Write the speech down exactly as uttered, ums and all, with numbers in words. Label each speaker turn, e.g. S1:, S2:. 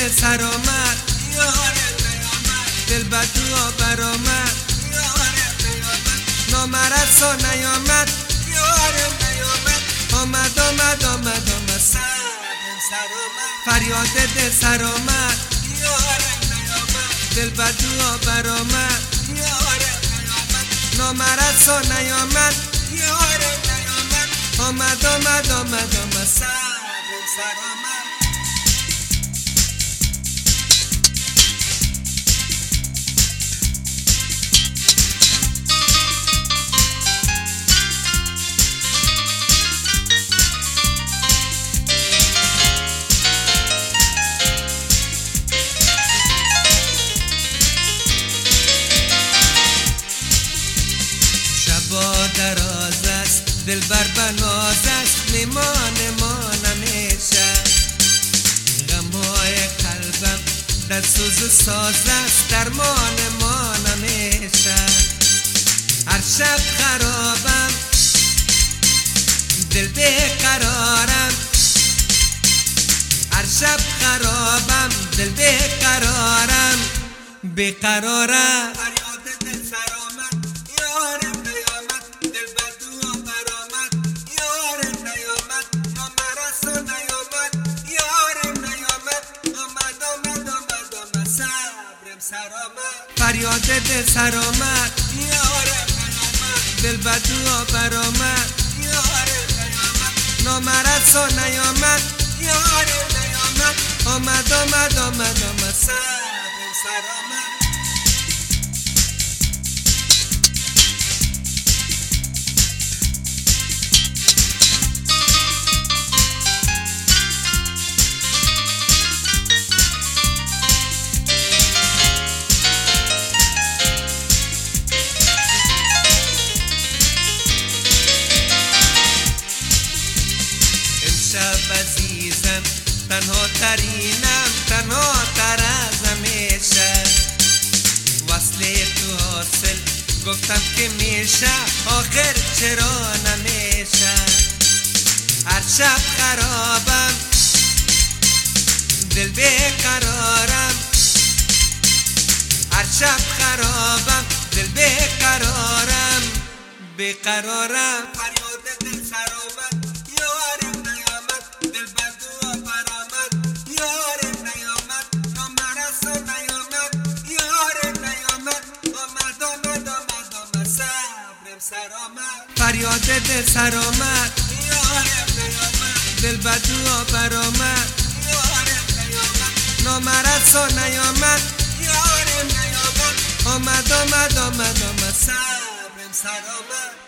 S1: دل سر آمد دل بدو برآمد نامرسا نیامد آمد آمد آمد آمد فریاد دل سر آمد دل بدو برآمد نامرسا نیامد آمد آمد آمد آمد سر آمد شبا دراز است دل بر بناز است میمان ما نمیشه غمهای قلبم در سوز ساز است درمان ما نمیشه هر شب خرابم دل بیقرارم هر شب خرابم دل بیقرارم بیقرارم فریاد دل سر آمد دل بدو برآمد نامرسا نیامد آمد آمد آمد آمد سر آمد شب عزیزم تنها ترینم تنها تر از همیشه وصل تو حاصل گفتم که میشه آخر چرا نمیشه هر شب خرابم دل بیقرارم هر شب خرابم دل بیقرارم بیقرارم فریاد دل سر آمد فریاد دل سر آمد دل بدو برآمد نامرسا نیامد آمد آمد آمد آمد سر آمد